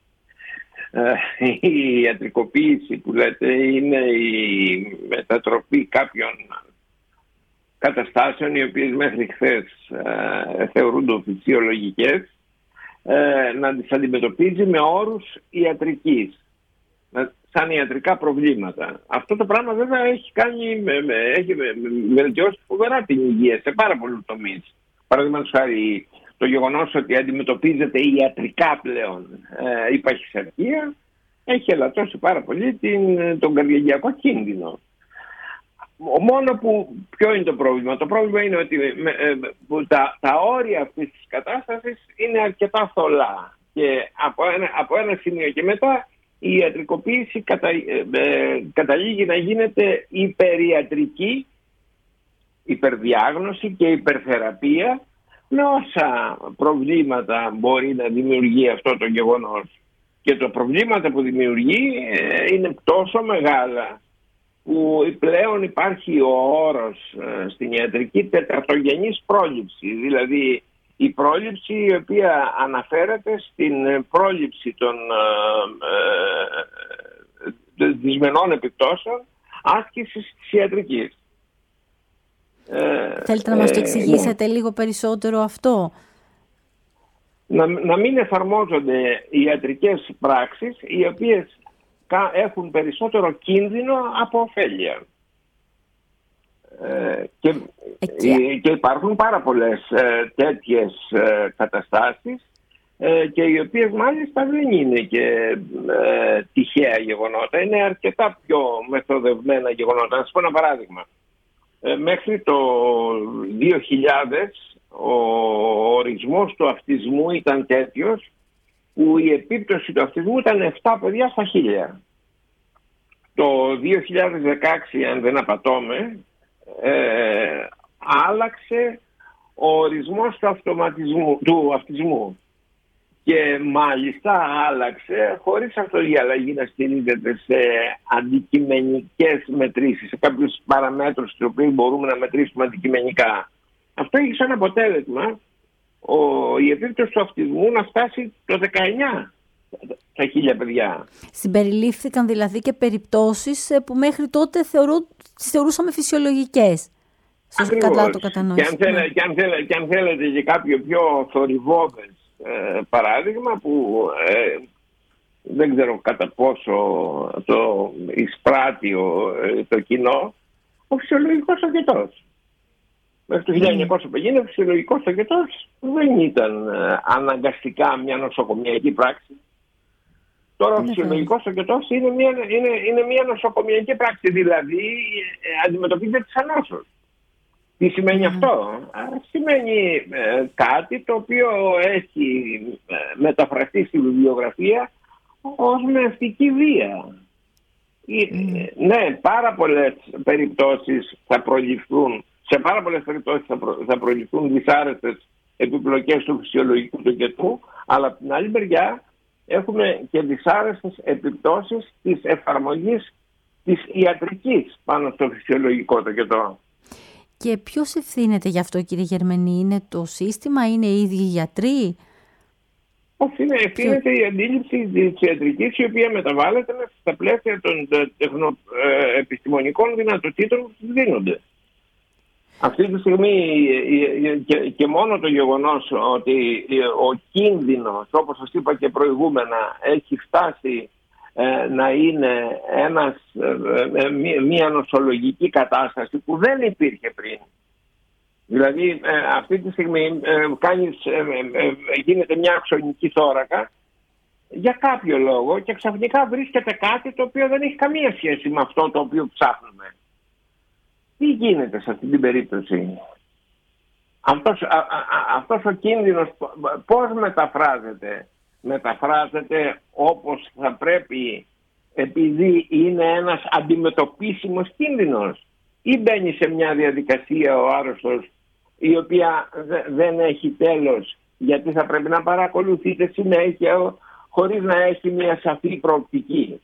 Η ιατρικοποίηση που λέτε είναι η μετατροπή κάποιων καταστάσεων οι οποίες μέχρι χθες θεωρούνται φυσιολογικές, να τις αντιμετωπίζει με όρους ιατρικής, σαν ιατρικά προβλήματα. Αυτό το πράγμα βέβαια έχει βελτιώσει φοβερά την υγεία σε πάρα πολλούς τομείς. Παραδείγματος χάρη, το γεγονός ότι αντιμετωπίζεται ιατρικά πλέον η παχυσαρκία έχει ελαττώσει πάρα πολύ τον καρδιαγγειακό κίνδυνο. Μόνο που ποιο είναι το πρόβλημα? Το πρόβλημα είναι ότι τα όρια αυτής της κατάστασης είναι αρκετά θολά και από ένα σημείο και μετά η ιατρικοποίηση καταλήγει να γίνεται υπεριατρική, υπερδιάγνωση και υπερθεραπεία, με όσα προβλήματα μπορεί να δημιουργεί αυτό το γεγονός. Και τα προβλήματα που δημιουργεί είναι τόσο μεγάλα που πλέον υπάρχει ο όρος στην ιατρική τετρατογενής πρόληψη. Δηλαδή η πρόληψη η οποία αναφέρεται στην πρόληψη των δυσμενών επιπτώσεων άσκησης της ιατρικής. Θέλετε να μας το εξηγήσετε λίγο περισσότερο αυτό? Να μην εφαρμόζονται ιατρικές πράξεις οι οποίες έχουν περισσότερο κίνδυνο από ωφέλεια. Και υπάρχουν πάρα πολλές τέτοιες καταστάσεις και οι οποίες μάλιστα δεν είναι και τυχαία γεγονότα, είναι αρκετά πιο μεθοδευμένα γεγονότα. Να σας πω ένα παράδειγμα. Μέχρι το 2000 ο ορισμός του αυτισμού ήταν τέτοιος που η επίπτωση του αυτισμού ήταν 7 παιδιά στα 1000. Το 2016, αν δεν απατώμε, άλλαξε ο ορισμός του αυτισμού και μάλιστα άλλαξε χωρίς αυτή η αλλαγή να στηρίζεται σε αντικειμενικές μετρήσεις, σε κάποιους παραμέτρους τους οποίους μπορούμε να μετρήσουμε αντικειμενικά. Αυτό έχει σαν αποτέλεσμα η επίπτωση του αυτισμού να φτάσει το 19 στα 1000 παιδιά. Συμπεριλήφθηκαν δηλαδή και περιπτώσεις που μέχρι τότε τις θεωρούσαμε φυσιολογικές. Καλά το κατανοήσω. Και αν θέλετε και κάποιο πιο θορυβώδες παράδειγμα που δεν ξέρω κατά πόσο το εισπράττει το κοινό, ο φυσιολογικός τοκετός. Μέχρι το 1950 ο φυσιολογικός τοκετός δεν ήταν αναγκαστικά μια νοσοκομιακή πράξη. Τώρα ο φυσιολογικός τοκετός είναι μια νοσοκομιακή πράξη, δηλαδή αντιμετωπίζεται σαν νόσος. Τι σημαίνει αυτό? Σημαίνει κάτι το οποίο έχει μεταφραστεί στη βιβλιογραφία ως νευτική βία. Ναι, πάρα πολλές περιπτώσεις θα προληφθούν, σε πάρα πολλές περιπτώσεις θα προληφθούν δυσάρεστες επιπλοκές του φυσιολογικού τοκετού, αλλά από την άλλη μεριά έχουμε και δυσάρεστες επιπτώσεις της εφαρμογής της ιατρικής πάνω στο φυσιολογικό τοκετό. Και ποιος ευθύνεται γι' αυτό, κύριε Γερμενή? Είναι το σύστημα, είναι οι ίδιοι οι γιατροί? Ευθύνεται η αντίληψη της ιατρικής, η οποία μεταβάλλεται στα πλαίσια των επιστημονικών δυνατοτήτων που δίνονται. Αυτή τη στιγμή και μόνο το γεγονός ότι ο κίνδυνος, όπως σας είπα και προηγούμενα, έχει φτάσει να είναι μια νοσολογική κατάσταση που δεν υπήρχε πριν. Δηλαδή αυτή τη στιγμή γίνεται μια αξονική θώρακα για κάποιο λόγο και ξαφνικά βρίσκεται κάτι το οποίο δεν έχει καμία σχέση με αυτό το οποίο ψάχνουμε. Τι γίνεται σε αυτή την περίπτωση? Αυτός ο κίνδυνος πώς μεταφράζεται? Μεταφράζεται όπως θα πρέπει, επειδή είναι ένας αντιμετωπίσιμος κίνδυνος, ή μπαίνει σε μια διαδικασία ο άρρωστος η οποία δεν έχει τέλος, γιατί θα πρέπει να παρακολουθείτε συνέχεια χωρίς να έχει μια σαφή προοπτική.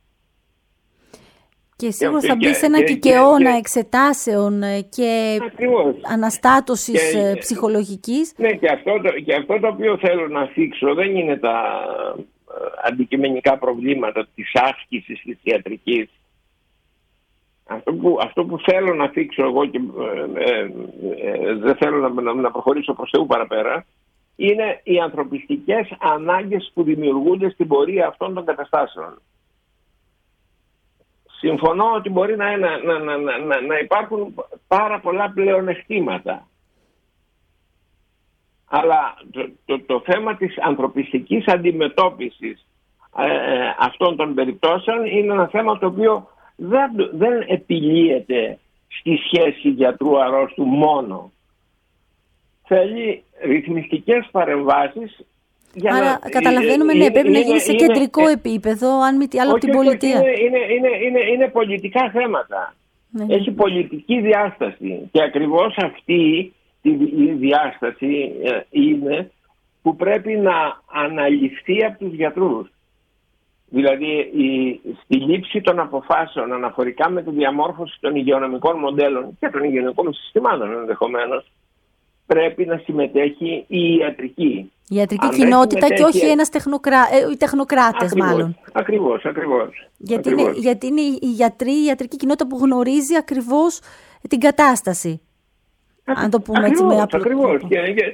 Και σίγουρα θα μπει σε ένα κικαιώνα εξετάσεων και αναστάτωσης ψυχολογικής. Ναι, και αυτό το οποίο θέλω να θίξω δεν είναι τα αντικειμενικά προβλήματα της άσκησης της ιατρικής. Αυτό που θέλω να θίξω εγώ και δεν θέλω να προχωρήσω προς Θεού παραπέρα, είναι οι ανθρωπιστικές ανάγκες που δημιουργούνται στην πορεία αυτών των καταστάσεων. Συμφωνώ ότι μπορεί να υπάρχουν πάρα πολλά πλεονεκτήματα. Αλλά το θέμα της ανθρωπιστικής αντιμετώπισης αυτών των περιπτώσεων είναι ένα θέμα το οποίο δεν επιλύεται στη σχέση γιατρού αρρώστου μόνο. Θέλει ρυθμιστικές παρεμβάσεις. Άρα καταλαβαίνουμε, ναι, πρέπει να γίνει σε κεντρικό επίπεδο, αν μη τι άλλο, από την πολιτεία. Είναι πολιτικά θέματα. Ναι. Έχει πολιτική διάσταση. Και ακριβώς αυτή η διάσταση είναι που πρέπει να αναλυφθεί από τους γιατρούς. Δηλαδή στη λήψη των αποφάσεων αναφορικά με τη διαμόρφωση των υγειονομικών μοντέλων και των υγειονομικών συστημάτων ενδεχομένως, πρέπει να συμμετέχει η ιατρική. Η ιατρική κοινότητα και όχι ένας οι τεχνοκράτες μάλλον. Ακριβώς. Γιατί είναι η ιατρική κοινότητα που γνωρίζει ακριβώς την κατάσταση. Αν το πούμε έτσι με απλό τρόπο. Ακριβώς.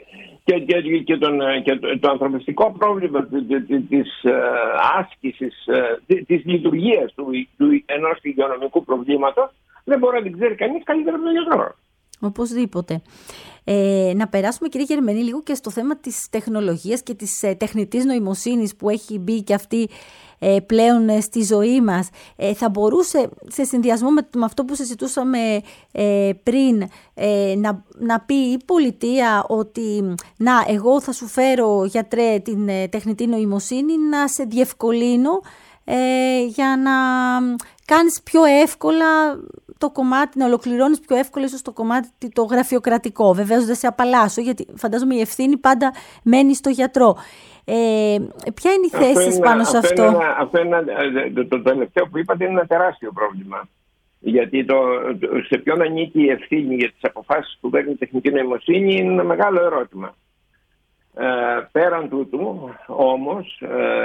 Και το ανθρωπιστικό πρόβλημα της άσκησης, της λειτουργίας ενός υγειονομικού προβλήματος δεν μπορεί να την ξέρει κανείς καλύτερα από τον γιατρό. Οπωσδήποτε. Να περάσουμε, κύριε Γερμενή, λίγο και στο θέμα της τεχνολογίας και της τεχνητής νοημοσύνης που έχει μπει και αυτή πλέον στη ζωή μας. Θα μπορούσε, σε συνδυασμό με αυτό που συζητούσαμε πριν, να πει η πολιτεία ότι εγώ θα σου φέρω, γιατρέ, την τεχνητή νοημοσύνη να σε διευκολύνω για να κάνεις πιο εύκολα το κομμάτι, να ολοκληρώνεις πιο εύκολα ίσως το κομμάτι το γραφειοκρατικό. Βεβαίως δεν σε απαλλάσσω, γιατί φαντάζομαι η ευθύνη πάντα μένει στο γιατρό. Ποια είναι η θέση σας πάνω σε αυτό? Το τελευταίο που είπατε είναι ένα τεράστιο πρόβλημα. Γιατί σε ποιον ανήκει η ευθύνη για τις αποφάσεις που παίρνει η τεχνητή νοημοσύνη είναι ένα μεγάλο ερώτημα. Πέραν τούτου όμως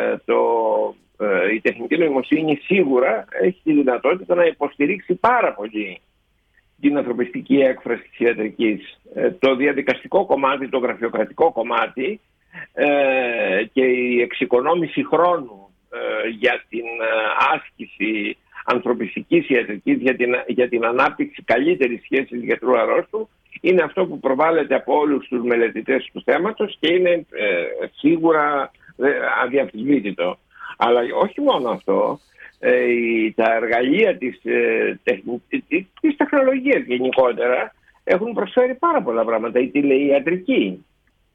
η τεχνητή νοημοσύνη σίγουρα έχει τη δυνατότητα να υποστηρίξει πάρα πολύ την ανθρωπιστική έκφραση της ιατρικής. Το διαδικαστικό κομμάτι, το γραφειοκρατικό κομμάτι και η εξοικονόμηση χρόνου για την άσκηση ανθρωπιστικής ιατρικής, για την ανάπτυξη καλύτερης σχέσης γιατρού αρρώστου, είναι αυτό που προβάλλεται από όλους τους μελετητές του θέματος και είναι σίγουρα αδιαμφισβήτητο. Αλλά όχι μόνο αυτό, τα εργαλεία της τεχνολογίας γενικότερα έχουν προσφέρει πάρα πολλά πράγματα. Η τηλεϊατρική.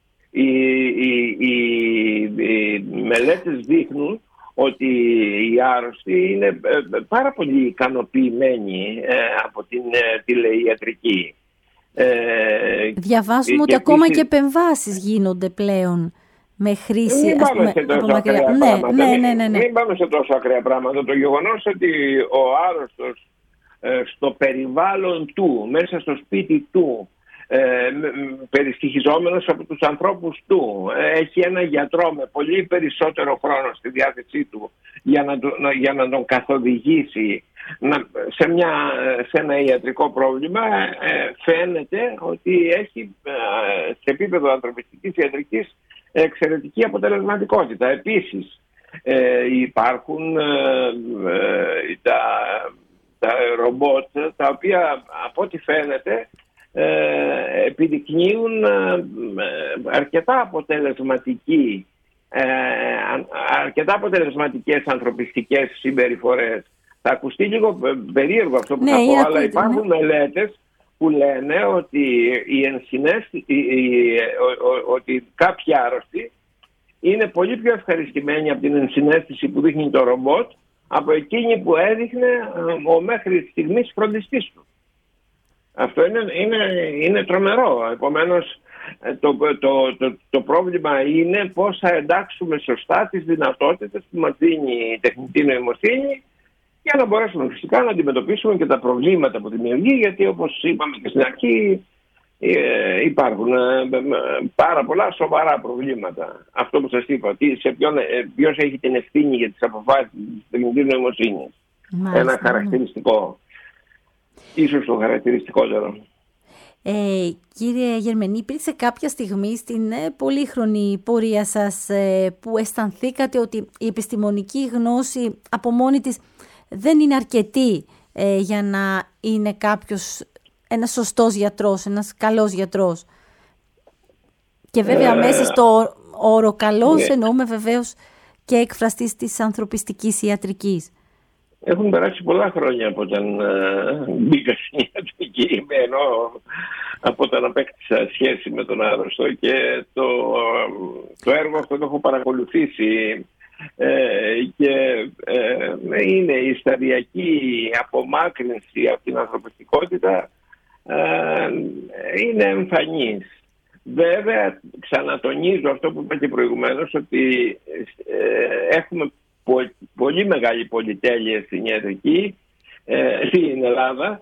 Οι μελέτες δείχνουν ότι οι άρρωστοι είναι πάρα πολύ ικανοποιημένοι από την τηλεϊατρική. Διαβάζουμε ότι ακόμα και επεμβάσεις γίνονται πλέον με χρήση. Μην πάμε σε τόσο ακραία πράγματα. Μην πάμε σε τόσο ακραία πράγματα. Το γεγονός ότι ο άρρωστος στο περιβάλλον του, μέσα στο σπίτι του, περιστοιχιζόμενος από τους ανθρώπους του. Έχει ένα γιατρό με πολύ περισσότερο χρόνο στη διάθεσή του για να τον καθοδηγήσει σε ένα ιατρικό πρόβλημα. Φαίνεται ότι έχει σε επίπεδο ανθρωπιστικής ιατρικής εξαιρετική αποτελεσματικότητα. Επίσης υπάρχουν τα ρομπότ, τα οποία από ό,τι φαίνεται επιδεικνύουν αρκετά αποτελεσματικές ανθρωπιστικές συμπεριφορές. Θα ακουστεί λίγο περίεργο αυτό που θα πω, αλλά υπάρχουν μελέτες που λένε ότι ότι κάποιοι άρρωστοι είναι πολύ πιο ευχαριστημένοι από την ενσυναίσθηση που δείχνει το ρομπότ από εκείνη που έδειχνε ο μέχρι στιγμής φροντιστής του. Αυτό είναι τρομερό. Επομένως, το πρόβλημα είναι πώς θα εντάξουμε σωστά τις δυνατότητες που μας δίνει η τεχνητή νοημοσύνη για να μπορέσουμε φυσικά να αντιμετωπίσουμε και τα προβλήματα που δημιουργεί, γιατί όπως είπαμε και στην αρχή υπάρχουν πάρα πολλά σοβαρά προβλήματα. Αυτό που σας είπα, ποιος έχει την ευθύνη για τις αποφάσεις της τεχνητής νοημοσύνης. Ένα χαρακτηριστικό, ίσως το χαρακτηριστικότερο. Κύριε Γερμενή, υπήρξε κάποια στιγμή στην πολύχρονη πορεία σας που αισθανθήκατε ότι η επιστημονική γνώση από μόνη της δεν είναι αρκετή για να είναι κάποιος ένας σωστός γιατρός, ένας καλός γιατρός? Και βέβαια μέσα στο όρο καλός εννοούμε βεβαίως και εκφραστής της ανθρωπιστικής ιατρικής. Έχουν περάσει πολλά χρόνια από όταν μπήκα στην ιατρική, ενώ από όταν απέκτησα σχέση με τον άρρωστο, και το έργο αυτό το έχω παρακολουθήσει και είναι η σταδιακή απομάκρυνση από την ανθρωπιστικότητα είναι εμφανής. Βέβαια, ξανατονίζω αυτό που είπα και προηγουμένως, ότι έχουμε πολύ μεγάλη πολυτέλεια στην ιατρική, στην Ελλάδα,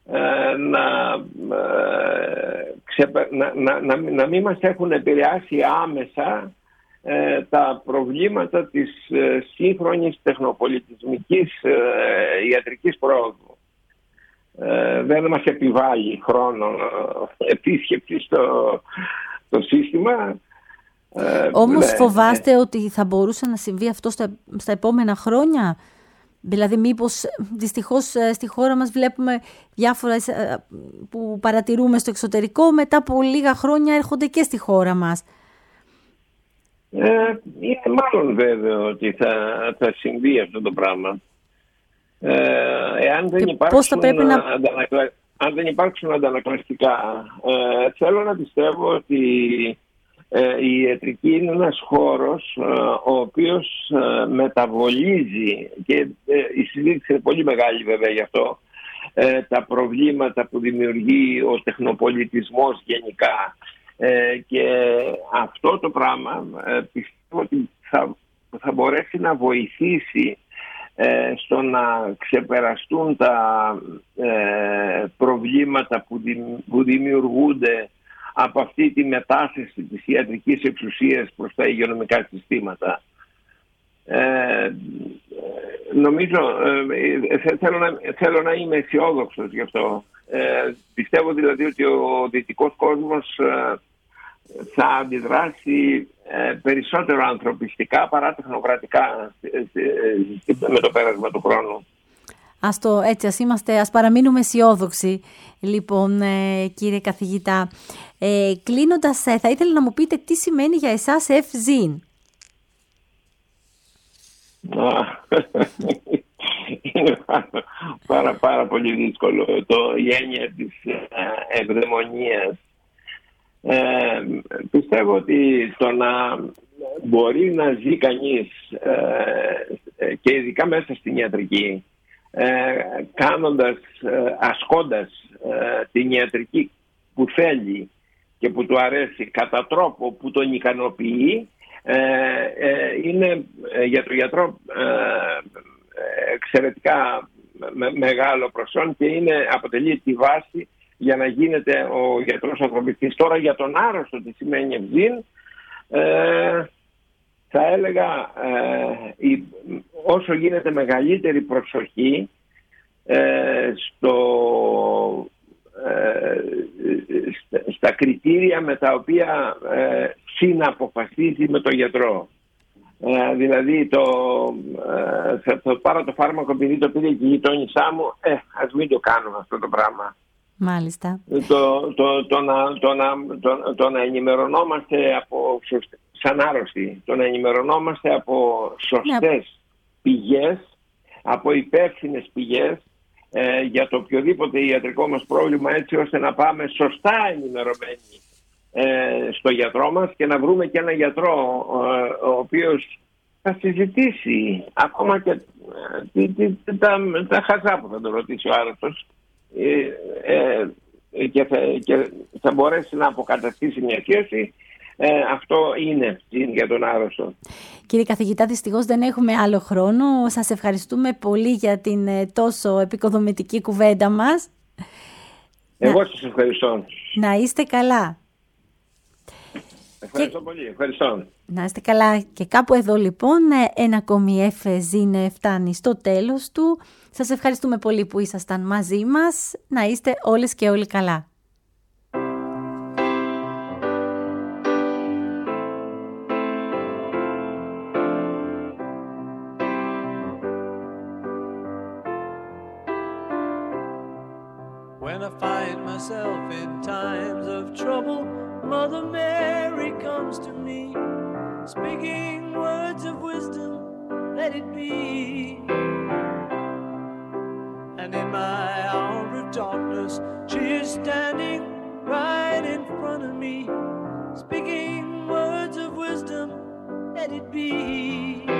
να μην μας έχουν επηρεάσει άμεσα τα προβλήματα της σύγχρονης τεχνοπολιτισμικής ιατρικής πρόοδου. Δεν μας επιβάλλει χρόνο επίσκεψη στο σύστημα. Όμως φοβάστε ότι θα μπορούσε να συμβεί αυτό στα επόμενα χρόνια? Δηλαδή μήπως δυστυχώς στη χώρα μας βλέπουμε διάφορα που παρατηρούμε στο εξωτερικό, μετά από λίγα χρόνια έρχονται και στη χώρα μας. Είναι μάλλον βέβαιο ότι θα συμβεί αυτό το πράγμα. Εάν δεν υπάρξουν αντανακλαστικά, θέλω να πιστεύω ότι η ιατρική είναι ένας χώρος ο οποίος μεταβολίζει, και η συζήτηση είναι πολύ μεγάλη βέβαια γι' αυτό, τα προβλήματα που δημιουργεί ο τεχνοπολιτισμός γενικά, και αυτό το πράγμα πιστεύω ότι θα μπορέσει να βοηθήσει στο να ξεπεραστούν τα προβλήματα που δημιουργούνται από αυτή τη μετάθεση της ιατρικής εξουσίας προς τα υγειονομικά συστήματα. Νομίζω, θέλω να είμαι αισιόδοξος γι' αυτό. Πιστεύω δηλαδή ότι ο δυτικός κόσμος θα αντιδράσει περισσότερο ανθρωπιστικά παρά τεχνοκρατικά με το πέρασμα του χρόνου. Ας παραμείνουμε αισιόδοξοι. Λοιπόν, κύριε καθηγητά, κλείνοντας, θα ήθελα να μου πείτε τι σημαίνει για εσάς ευζήν. Είναι πάρα πολύ δύσκολο η έννοια της ευδαιμονίας. Πιστεύω ότι το να μπορεί να ζει κανείς, και ειδικά μέσα στην ιατρική, ασκώντας την ιατρική που θέλει και που του αρέσει κατά τρόπο που τον ικανοποιεί, είναι για τον γιατρό εξαιρετικά μεγάλο προσόν και αποτελεί τη βάση για να γίνεται ο γιατρός ανθρωπιστής. Τώρα για τον άρρωστο τι σημαίνει ευζήν, θα έλεγα όσο γίνεται μεγαλύτερη προσοχή στα κριτήρια με τα οποία συναποφασίζει με τον γιατρό. Δηλαδή θα πάρω το φάρμακο επειδή το πήρε και η γειτόνισά μου, ας μην το κάνουμε αυτό το πράγμα. Μάλιστα. Το να ενημερωνόμαστε σαν άρρωστοι, το να ενημερωνόμαστε από σωστές πηγές, από υπεύθυνες πηγές για το οποιοδήποτε ιατρικό μας πρόβλημα, έτσι ώστε να πάμε σωστά ενημερωμένοι στο γιατρό μας και να βρούμε και ένα γιατρό ο οποίος θα συζητήσει ακόμα και τα χαζά που θα τον ρωτήσει ο άρρωστος και θα μπορέσει να αποκαταστήσει μια σχέση. Αυτό είναι για τον άρρωστο. Κύριε καθηγητά, δυστυχώς δεν έχουμε άλλο χρόνο. Σας ευχαριστούμε πολύ για την τόσο επικοδομητική κουβέντα μας. Εγώ σας ευχαριστώ. Να είστε καλά. Ευχαριστώ πολύ. Ευχαριστώ. Να είστε καλά. Και κάπου εδώ λοιπόν ένα ακόμη εφεζίνε φτάνει στο τέλος του. Σας ευχαριστούμε πολύ που ήσασταν μαζί μας. Να είστε όλες και όλοι καλά. When I find myself in times of trouble, Mother Mary comes to me, speaking words of wisdom, let it be. And in my hour of darkness, she is standing right in front of me, speaking words of wisdom, let it be.